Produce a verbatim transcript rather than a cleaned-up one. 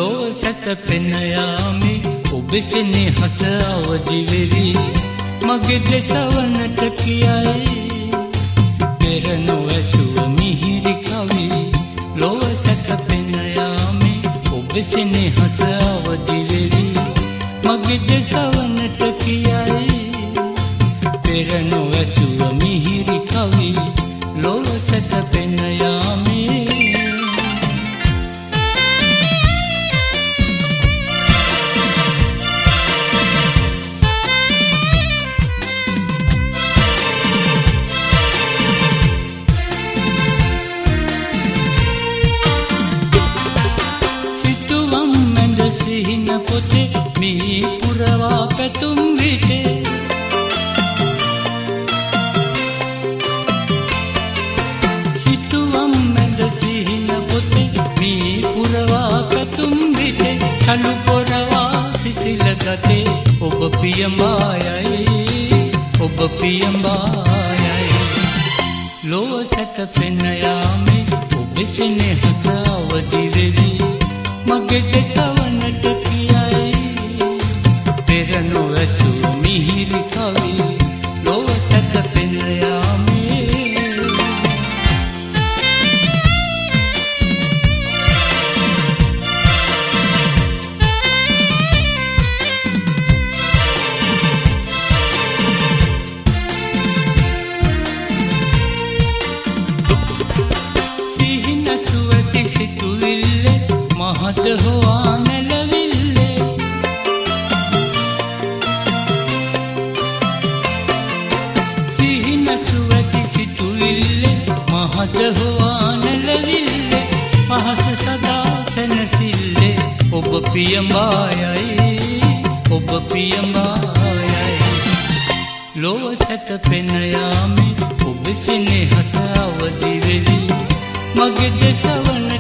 ලෝ සැතපෙන යාමේ ඔබ සෙනෙහස අවදි වෙවි මගේ දෙසවනට කියයි පෙර නොඇසුව මිහිරි කවි ලෝ සැතපෙන යාමේ ඔබ සෙනෙහස අවදි වෙවි මගේ දෙසවනට කියයි පෙර නොඇසුව මිහිරි කවි ලෝ සැතපෙන යාමේ සිහින පොතේ මේ පුරවා පැතුම් විටේ සිතුවම් මැද සිහින පොතේ මේ පුරවා පැතුම් විටේ සලු පොරවා සිසිල ගතේ ඔබ පියඹායයි ඔබ පියඹායයි ලෝ සැතපෙන යාමේ ඔබ සෙනෙහස අවදි වෙවි මගේ දෙසවනට කියයි පෙර නොඇසූ මිහිරි කවි ලොව සැතපෙන යාමේ සිහින සුවති සිතුවිල්ලේ මහත හොවා නැලවිල්ලේ සිහින සුවති සිතුවිල්ලේ මහත හොවා නැලවිල්ලේ පහස සදා සැනසිල්ලේ ඔබ පියඹායයි ඔබ පියඹායයි ලොව සැතපෙන යාමේ ඔබ සෙනෙහස අවදි වෙවි මගේ දෙසවන